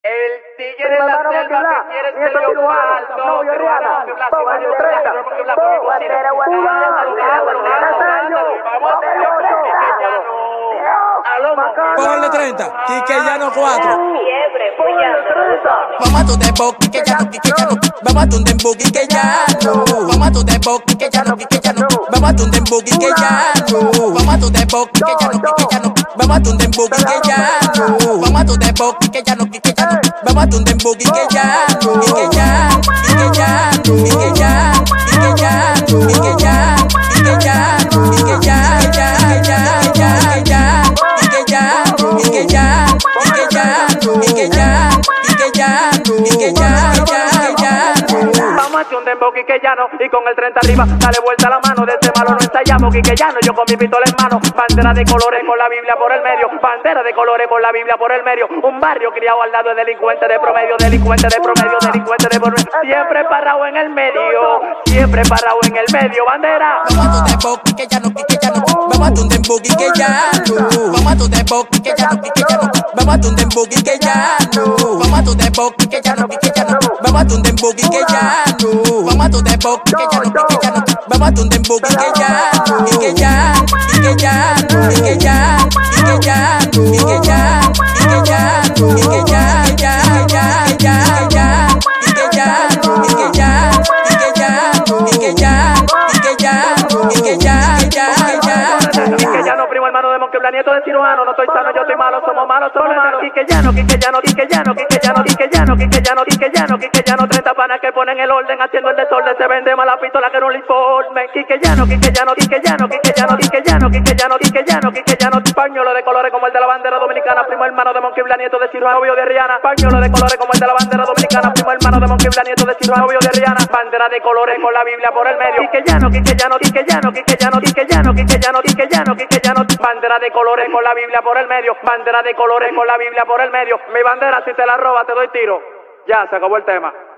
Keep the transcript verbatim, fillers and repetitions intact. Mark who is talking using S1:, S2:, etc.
S1: El tigre en la selva que quiere ser leopardo.
S2: Ponle treinta, Quiqueyano cuatro.
S3: Vamos a tu dembow, Quiqueyano, Quiqueyano. Vamos a tu dembow, Quiqueyano. Vamos a tu dembow, Quiqueyano, Quiqueyano. Vamos a tu dembow, Quiqueyano. Vamos a tu dembow, Quiqueyano, Quiqueyano. Vamos a tu dembow, Quiqueyano. Vamos a tu dembow, Quiqueyano, Quiqueyano. Vamos a tu dembow, Quiqueyano, Quiqueyano, Quiqueyano, Quiqueyano, Quiqueyano, Quiqueyano, Quiqueyano,
S1: Vamos a hacer un dembow quiqueyano y con el treinta arriba dale vuelta la mano. De este malo no ensayamos quiqueyano. Yo con mi pistola en mano, bandera de colores con la Biblia por el medio. Bandera de colores con la Biblia por el medio. Un barrio criado al lado de delincuentes de promedio, delincuentes de promedio, delincuentes de promedio. Siempre parado en el medio, siempre parado en el medio. Bandera.
S3: Vamos a tu dembow, Quiqueyano, Quiqueyano. Vamos a tu dembow, Quiqueyano. Vamos a tu dembow, Quiqueyano, Quiqueyano. Vamos a tu dembow, Quiqueyano. Vamos a tu dembow, Quiqueyano, Quiqueyano. Vamos a tu dembow, Quiqueyano. Vamos a tu dembow, Quiqueyano, Quiqueyano. Vamos a tu dembow, Quiqueyano, Quiqueyano, Quiqueyano, Quiqueyano, Quiqueyano, Quiqueyano, Quiqueyano,
S1: Quiqueyano, primo hermano de Monquebla, nieto de cirujano. No estoy sano, yo estoy malo, somos malos, somos malos. Quiqueyano, Quiqueyano, Quiqueyano, Quiqueyano, Quiqueyano, Quiqueyano, Quiqueyano, Quiqueyano, treinta panas que ponen el orden, haciendo el desorden. Se vende más la pistola que no le informe. Quiqueyano, Quiqueyano, Quiqueyano, Quiqueyano, Quiqueyano, Quiqueyano, Quiqueyano, Quiqueyano, pañuelo de colores como el de la bandera dominicana. Primo hermano de Monquebla, nieto de cirujano, novio de Rihanna. Pañuelo de colores como el de la bandera dominicana. Primo hermano de Monquebla, nieto de cirujano, novio de Rihanna. Bandera de colores con la Biblia por el medio. Quiqueyano, Quiqueyano, Quiqueyano, Quiqueyano, Quiqueyano, Quiqueyano, Quiqueyano, Quiqueyano. Bandera de colores con la Biblia por el medio. Bandera de colores con la Biblia por el medio. Mi bandera, si te la roba, te doy tiro. Ya, se acabó el tema.